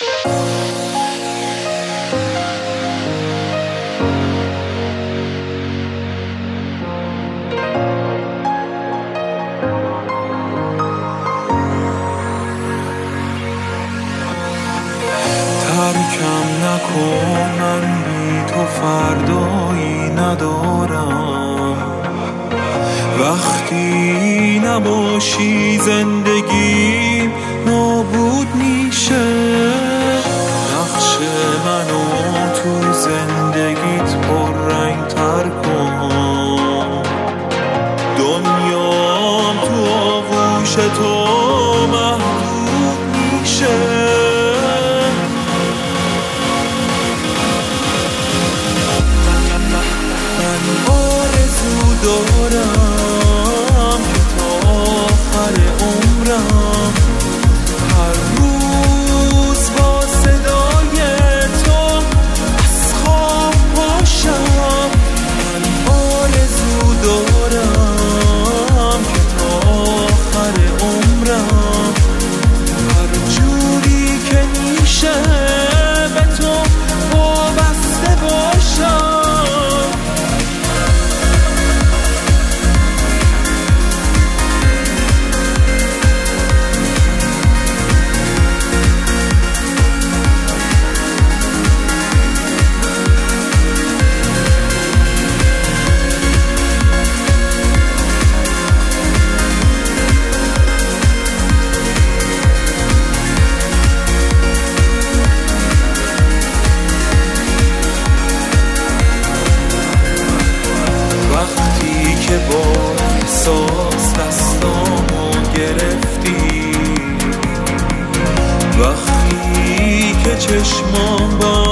ترکم نکن، من بی تو فردایی ندارم. وقتی نباشی زندگیم نابود میشه. نقش منو تو زندگیت پررنگ تر کن. دنیام تو آغوش تو محدود میشه. دارم که تا آخر عمرم هر روز با صدای تو از خواب باشم. من آرزو دارم که تا آخر عمرم هر جوری که میشه به تو وابسته باشم. که با احساس دستامو گرفتی، وقتی که چشمام با